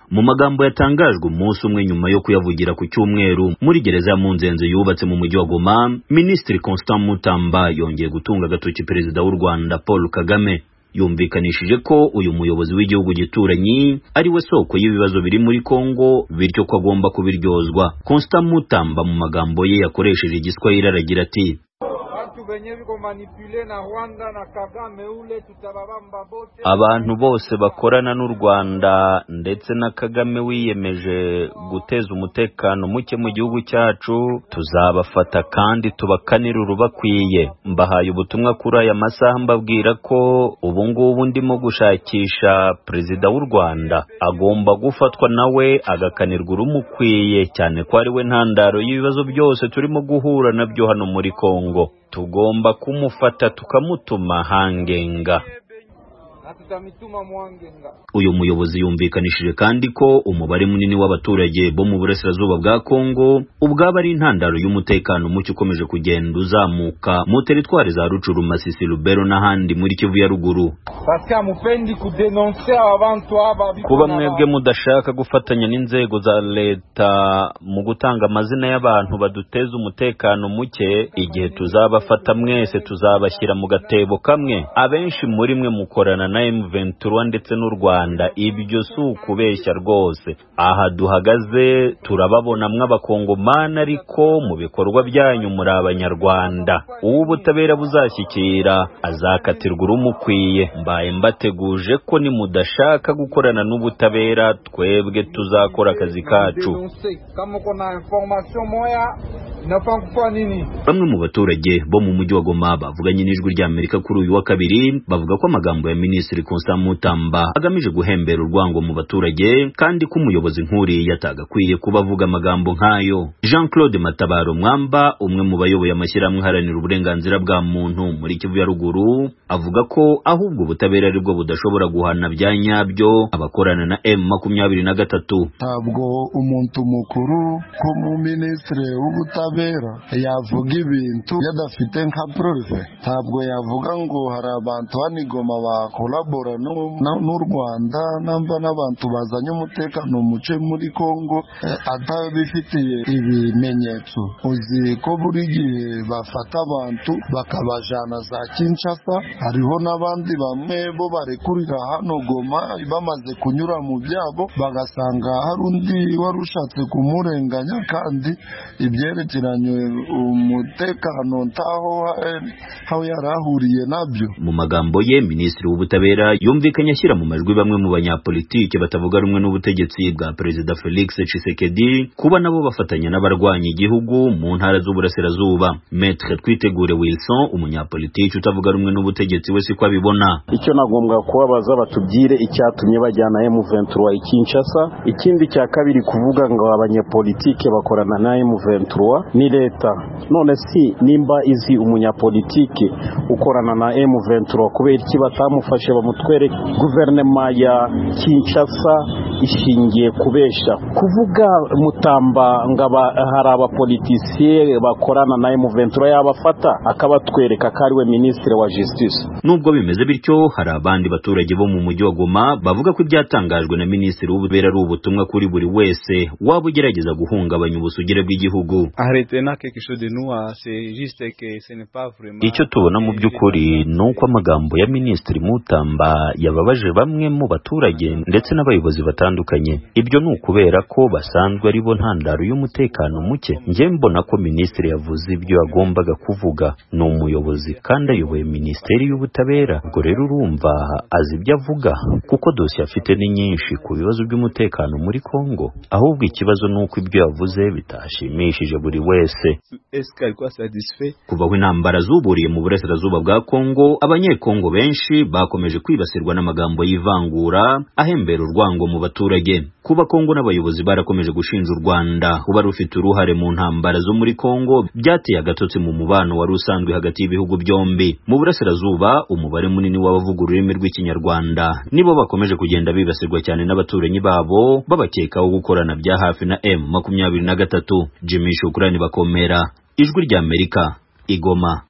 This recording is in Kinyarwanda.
Mu magambo yatangajwe umunsi umwe nyuma yo kuyavugira ku cyumweru muri gereza ya Munzenze yubatse mu mujyi wa Goma, Minisitiri Constant Mutamba yongeye gutunga agatoki Perezida w'u Rwanda Paul Kagame. Yumvikanishije ko uyu muyobozi w'igihugu gituranyi ari we soko y'ibibazo biri muri Kongo, bityo ko agomba kubiryozwa. Constant Mutamba mu magambo ye yakoresheje igiswahili aragira ati: abantu bose bakorana n'u Rwanda ndetse na Kagame wiyemeje guteza umutekano muke mu gihugu cyacu tuzabafata kandi tubakanira urubakwiye. Mbahaye ubutumwa kuri aya masaha mbabwira ko ubu ngubu ndimo gushakisha Perezida w'u Rwanda, agomba gufatwa nawe agakanirwa urumukwiye, cyane ko ari we ntandaro y'ibibazo byose turimo guhura nabyo hano muri Kongo. Tugomba kumufata tukamutuma hangenga. Uyu muyobozi yumvikanishije kandi ko umubare munini w'abaturage bo mu burasirazuba bwa Kongo ubwaba ari intandaro y'umutekano muke ukomeje kugenda uzamuka mu teritwari za Rucuru, Masisi, Lubero n'ahandi muri Kivu ya ruguru. Kuba mwebwe mudashaka gufatanya n'inzego za leta mu gutanga amazina y'abantu baduteza umutekano muke, igihe tuzabafata mwese tuzabashyira mu gatebo kamwe. Abenshi muri mwe mukorana na M23 ndetse n'u Rwanda, ibyo si ukubeshya rwose. Aha duhagaze turababona mw'abakongomani, ariko mu bikorwa byanyu muri abanyarwanda. Ubu butabera buzashyikira azakatirwa urumukwiye. Mbaye mbateguje ko ni mudashaka gukorana n'ubutabera, twebwe tuzakora akazi kacu. Bamwe mu baturage bo mu mujyi wa Goma bavuganye n'ijwi ry'Amerika kuri uyu wa kabiri, bavuga ko amagambo ya Minisitiri Constant Mutamba agamije guhembera urwango mu baturage, kandi ko umuyobozi nk'uriya yatagakwiye kuba avuga amagambo nk'ayo. Jean-Claude Matabaro Mwamba, umwe mu bayoboye amashyirahamwe aharanira uburenganzira bwa muntu muri Kivu ya ruguru, avuga ko ahubwo ubutabera aribwo budashobora guhana bya nyabyo abakorana na M23. Ntabwo umuntu mukuru ko mu Minisitiri w'ubutabera yavuga ibintu yadafite nka prove. Ntabwo yavuga ngo hari abantu banigoma bakolabora n'u Rwanda namba n'abantu bazanye umutekano muke muri Kongo atabifitiye ibimenyetso. Uzi ko buri gihe bafata abantu bakabajana za Kinshasa, hariho n'abandi bamwe bo barekurira hano Goma bamaze kunyura mu byabo bagasanga hari undi wari ushatse kumurenganya, kandi ibyerekeranye umutekano ntaho yarahuriye nabyo. Mu magambo ye, Minisitiri w'ubutabera yumvikanye ashyira mu majwi bamwe mu banyapolitike batavuga rumwe n'ubutegetsi bwa Perezida Felix Tshisekedi kuba nabo bafatanya n'abarwanya igihugu mu ntara z'uburasirazuba. Maître Twitegure Wilson, umunyapolitike utavuga rumwe n'ubutegetsi, we siko abibona. Icyo nagombwa kubabaza batubwire icyatumye bajyana M23 i Kinshasa. Ikindi cya kabiri kuvuga ngo abanyapolitike bakorana na M23 ni leta. None si nimba izi umunyapolitike ukorana na M23 kubera iki batamufashe bamutwere? Guverinoma ya Kinshasa ishingiye kubesha. Kuvuga Mutamba ngaba hari abapolitisiye bakorana na M23 yabafata akabatwereka ko ari we Minisitiri wa Justice. Nubwo bimeze bityo, hari abandi baturage bo mu mujyi wa Goma bavuga ko ibyatangajwe na Minisitiri w'ubutabera ari ubutumwa kuri buri wese waba ugerageza guhungabanya ubusugire bw'igihugu. Icyo tubona mu by'ukuri ni uko amagambo ya Minisitiri Mutamba yababaje bamwe mu baturage ndetse n'abayobozi batandukanye. Ibyo ni ukubera ko basanzwe ari bo ntandaro y'umutekano muke. Njye mbona ko Minisitiri yavuze ibyo yagombaga kuvuga. Ni umuyobozi kandi ayoboye Minisiteri y'ubutabera. Ubwo rero urumva azi ibyo avuga, kuko dosiye afite ni nyinshi ku bibazo by'umutekano muri Kongo. Ahubwo ikibazo ni uko ibyo yavuze bitashimishije buri wese. Kuva aho intambara zuburiye mu burasirazuba bwa Kongo, abanyekongo benshi bakomeje kwibasirwa n'amagambo y'ivangura ahembera urwango mu baturage. Kuba Kongo n'abayobozi barakomeje gushinja u Rwanda kuba rufite uruhare mu ntambara zo muri Kongo, byateye agatotsi mu mubano wari usanzwe hagati y'ibihugu byombi. Mu burasirazuba, umubare munini w'abavuga ururimi rw'ikinyarwanda nibo bakomeje kugenda bibasirwa cyane n'abaturanyi babo babakekaho gukorana bya hafi na M23. Jimmy Shukrani Bakomera, Ijwi ry'Amerika, Igoma.